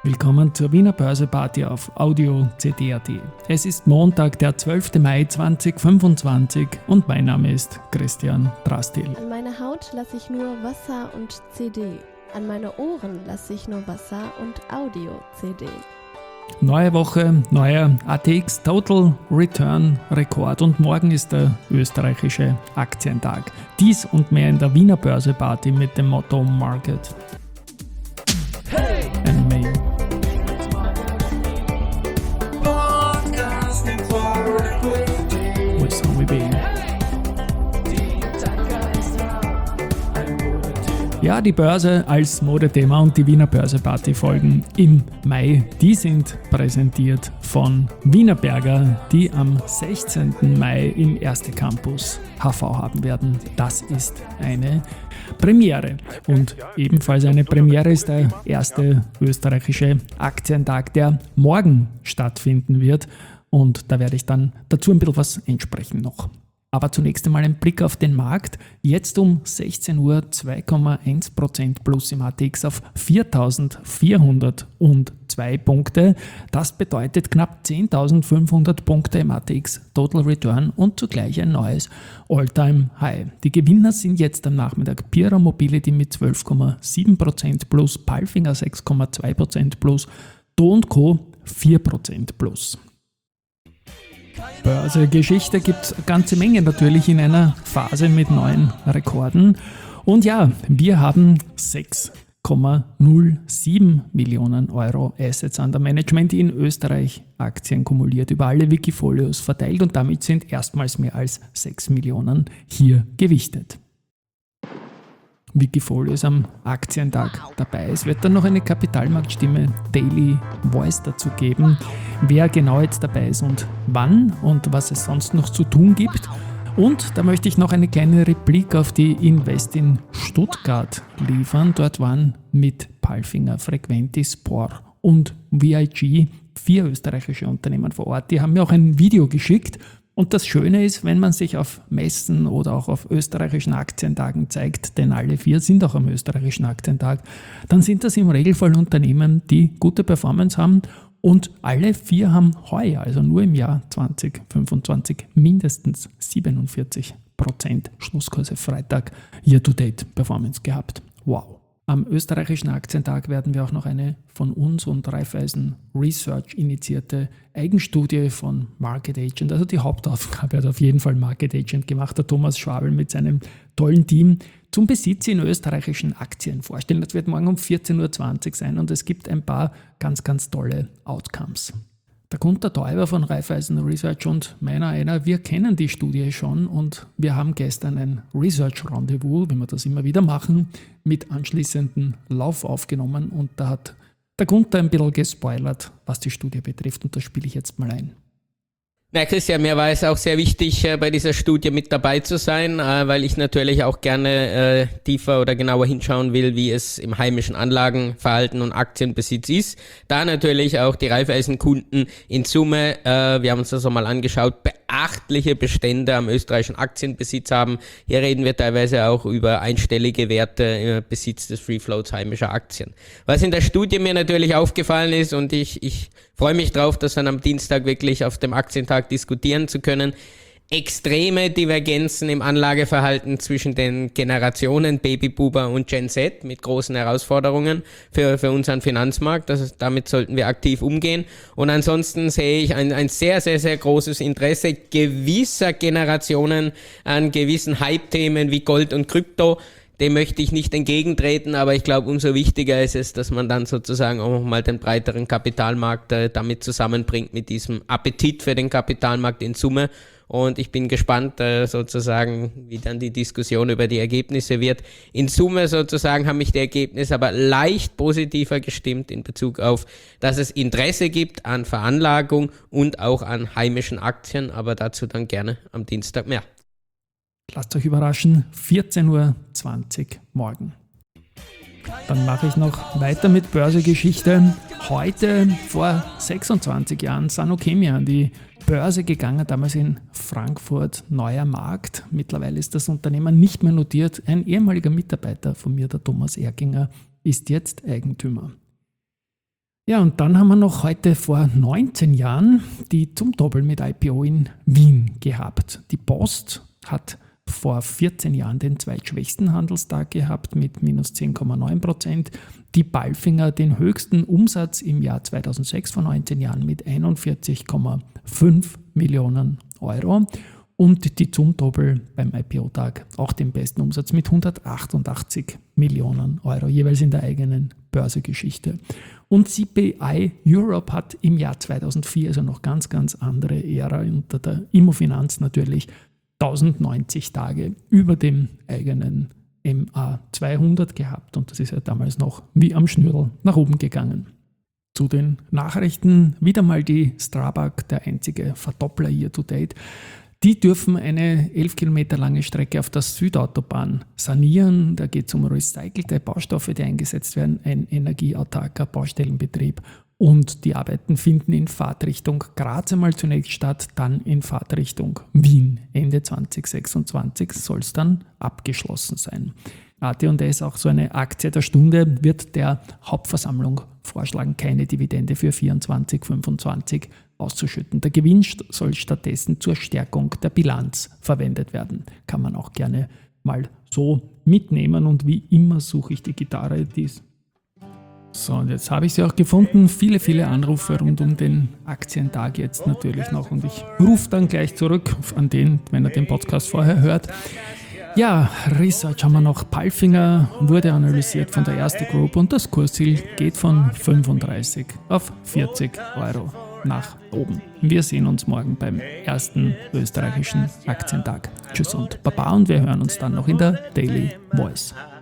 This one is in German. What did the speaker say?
Willkommen zur Wiener Börse-Party auf Audio CD.at. Es ist Montag, der 12. Mai 2025 und mein Name ist Christian Drastil. An meine Haut lasse ich nur Wasser und CD. An meine Ohren lasse ich nur Wasser und Audio-CD. Neue Woche, neuer ATX Total Return Rekord und morgen ist der österreichische Aktientag. Dies und mehr in der Wiener Börse-Party mit dem Motto Market and Me. With Zombie B. Ja, die Börse als Modethema und die Wiener Börse-Party folgen im Mai. Die sind präsentiert von Wienerberger, die am 16. Mai im Erste Campus HV haben werden. Das ist eine Premiere. Und ebenfalls eine Premiere ist der erste österreichische Aktientag, der morgen stattfinden wird. Und da werde ich dann dazu ein bisschen was entsprechen noch. Aber zunächst einmal ein Blick auf den Markt. Jetzt um 16 Uhr 2,1% plus im ATX auf 4.402 Punkte. Das bedeutet knapp 10.500 Punkte im ATX Total Return und zugleich ein neues All-Time High. Die Gewinner sind jetzt am Nachmittag Pierer Mobility mit 12,7% plus, Palfinger 6,2% plus, Do & Co 4% plus. Börsegeschichte gibt es eine ganze Menge natürlich in einer Phase mit neuen Rekorden. Und ja, wir haben 6,07 Millionen Euro Assets under Management in Österreich Aktien kumuliert über alle Wikifolios verteilt und damit sind erstmals mehr als 6 Millionen hier gewichtet. Wikifolios am Aktientag dabei. Es wird dann noch eine Kapitalmarktstimme Daily Voice dazu geben, wer genau jetzt dabei ist und wann und was es sonst noch zu tun gibt. Und da möchte ich noch eine kleine Replik auf die Invest in Stuttgart liefern. Dort waren mit Palfinger, Frequentis, Spor und VIG 4 österreichische Unternehmen vor Ort. Die haben mir auch ein Video geschickt. Und das Schöne ist, wenn man sich auf Messen oder auch auf österreichischen Aktientagen zeigt, denn alle 4 sind auch am österreichischen Aktientag, dann sind das im Regelfall Unternehmen, die gute Performance haben und alle 4 haben heuer, also nur im Jahr 2025, mindestens 47% Schlusskurse Freitag Year-to-Date Performance gehabt. Wow! Am österreichischen Aktientag werden wir auch noch eine von uns und Raiffeisen Research initiierte Eigenstudie von Market Agent, also die Hauptaufgabe hat auf jeden Fall Market Agent gemacht, der Thomas Schwabel mit seinem tollen Team, zum Besitz in österreichischen Aktien vorstellen. Das wird morgen um 14.20 Uhr sein und es gibt ein paar ganz, ganz tolle Outcomes. Der Gunter Teuber von Raiffeisen Research und einer, wir kennen die Studie schon und wir haben gestern ein Research-Rendezvous, wie wir das immer wieder machen, mit anschließendem Lauf aufgenommen und da hat der Gunter ein bisschen gespoilert, was die Studie betrifft und das spiele ich jetzt mal ein. Na Christian, mir war es auch sehr wichtig, bei dieser Studie mit dabei zu sein, weil ich natürlich auch gerne tiefer oder genauer hinschauen will, wie es im heimischen Anlagenverhalten und Aktienbesitz ist. Da natürlich auch die Raiffeisen-Kunden in Summe, wir haben uns das einmal angeschaut, beachtliche Bestände am österreichischen Aktienbesitz haben. Hier reden wir teilweise auch über einstellige Werte im Besitz des Free Floats heimischer Aktien. Was in der Studie mir natürlich aufgefallen ist und ich freue mich drauf, das dann am Dienstag wirklich auf dem Aktientag diskutieren zu können. Extreme Divergenzen im Anlageverhalten zwischen den Generationen Babyboomer und Gen Z mit großen Herausforderungen für unseren Finanzmarkt. Damit sollten wir aktiv umgehen. Und ansonsten sehe ich ein sehr, sehr, sehr großes Interesse gewisser Generationen an gewissen Hype-Themen wie Gold und Krypto. Dem möchte ich nicht entgegentreten, aber ich glaube, umso wichtiger ist es, dass man dann sozusagen auch mal den breiteren Kapitalmarkt damit zusammenbringt mit diesem Appetit für den Kapitalmarkt in Summe. Und ich bin gespannt sozusagen, wie dann die Diskussion über die Ergebnisse wird. In Summe sozusagen haben mich die Ergebnisse aber leicht positiver gestimmt in Bezug auf, dass es Interesse gibt an Veranlagung und auch an heimischen Aktien, aber dazu dann gerne am Dienstag mehr. Lasst euch überraschen, 14.20 Uhr morgen. Dann mache ich noch weiter mit Börsegeschichte. Heute vor 26 Jahren Sanochemia an die Börse gegangen, damals in Frankfurt, Neuer Markt. Mittlerweile ist das Unternehmen nicht mehr notiert. Ein ehemaliger Mitarbeiter von mir, der Thomas Erkinger, ist jetzt Eigentümer. Ja, und dann haben wir noch heute vor 19 Jahren die Zumtobel mit IPO in Wien gehabt. Die Post hat vor 14 Jahren den zweitschwächsten Handelstag gehabt mit minus 10,9%. Die Palfinger den höchsten Umsatz im Jahr 2006 vor 19 Jahren mit 41,5 Millionen Euro. Und die Zumtobel beim IPO-Tag auch den besten Umsatz mit 188 Millionen Euro, jeweils in der eigenen Börsegeschichte. Und CPI Europe hat im Jahr 2004, also noch ganz andere Ära unter der Immofinanz natürlich, 1090 Tage über dem eigenen MA200 gehabt. Und das ist ja damals noch wie am Schnürl nach oben gegangen. Zu den Nachrichten wieder mal die Strabag, der einzige Verdoppler year to date. Die dürfen eine 11 Kilometer lange Strecke auf der Südautobahn sanieren. Da geht es um recycelte Baustoffe, die eingesetzt werden, ein energieautarker Baustellenbetrieb. Und die Arbeiten finden in Fahrtrichtung Graz einmal zunächst statt, dann in Fahrtrichtung Wien. Ende 2026 soll es dann abgeschlossen sein. AT&S, auch so eine Aktie der Stunde, wird der Hauptversammlung vorschlagen, keine Dividende für 24, 25 auszuschütten. Der Gewinn soll stattdessen zur Stärkung der Bilanz verwendet werden. Kann man auch gerne mal so mitnehmen, und wie immer suche ich die Gitarre, die ist. So, und jetzt habe ich sie auch gefunden. Viele Anrufe rund um den Aktientag jetzt natürlich noch, und ich rufe dann gleich zurück an den, wenn er den Podcast vorher hört. Ja, Research haben wir noch. Palfinger wurde analysiert von der Erste Group und das Kursziel geht von 35 auf 40 Euro nach oben. Wir sehen uns morgen beim ersten österreichischen Aktientag. Tschüss und Baba, und wir hören uns dann noch in der Daily Voice.